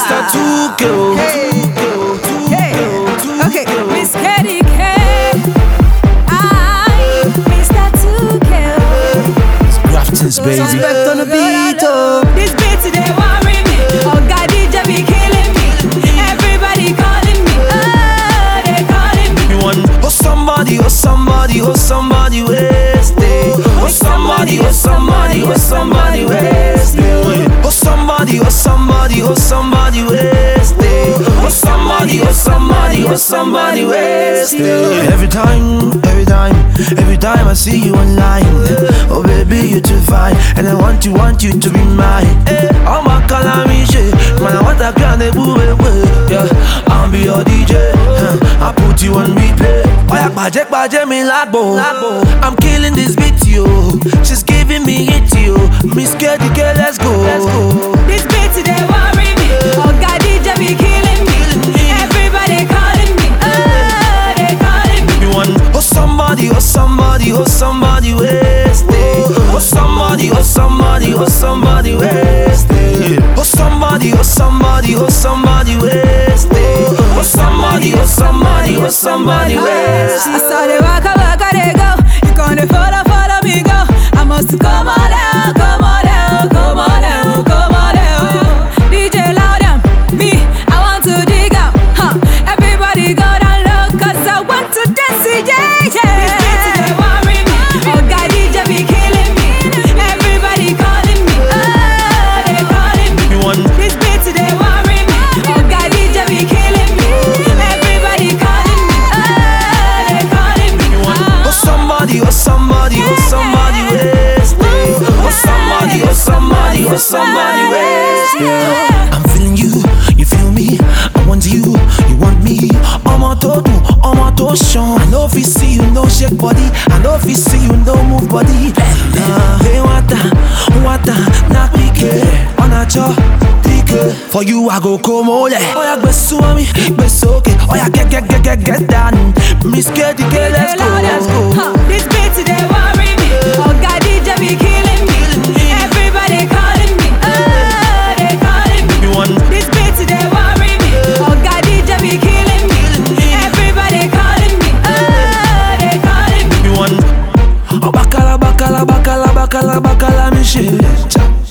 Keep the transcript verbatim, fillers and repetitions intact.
Mister two K. Hey, hey, okay, Miss Katy K. I, Mister two K. It's Grafton's, baby. Suspect on the beat, oh. This beat today worry me. Oh, God, D J be killing me. Everybody calling me. Oh, they calling me. You want oh somebody, oh somebody, oh somebody wasted. Oh somebody, oh somebody, oh somebody wasted. Oh somebody, oh somebody, oh somebody wasted. Oh somebody, oh somebody, oh somebody wasted. Every time, every time, every time I see you online, oh baby you too fine, and I want you, want you to be mine. Oh my calamity, man I want a grand boo, yeah. I'll be your D J, I put you on replay. Oh yeah, bajek bajek me lagbo. I'm killing this beat, yo. She's giving me it, yo. Miss Katy K, let's go. This beat today worry me. Oh, God, D J be killing me. Everybody calling me. Oh, they calling me. You want oh somebody, oh somebody, oh somebody wasted. Oh somebody, oh somebody, oh somebody wasted. Oh somebody, oh somebody, oh somebody wasted. Oh somebody, oh somebody, oh somebody wasted. I saw the waka waka they go. You gonna follow, follow me go. I must come on down, come on down, come on down, come on down. D J loud down, me, I want to dig out. Huh. Everybody go down low, cause I want to dance, yeah, yeah. This beat today worry me. Oh, God, D J be killing me. Everybody calling me. Oh, they calling me. You want This beat today worry me. Oh, God, D J be killing me. Everybody calling me. Oh, they calling me. oh somebody, oh somebody, oh somebody wasted. Oh somebody, oh somebody, oh somebody wasted. I'm feeling you, you feel me. I want you, you want me. On my toe, on my toe, Sean. I know if you see you, no shake body. I know if you see you, no move body. Uh, hey, what the, what the, not we care. On a jaw, for you, I go come ole. Oh yeah, be so me, be so okay. Oh yeah, get, get, get, get, get down. Miss Katy K, let's go, let's go. Huh. This beat today worry me. Oh, God, D J be killing me. Everybody calling me. Oh, they calling me. You want This beat today worry me. Oh, God, D J be killing me. Everybody calling me. Oh, they calling me. you want oh bakala, bakala, bakala, bakala, bakala, me shit.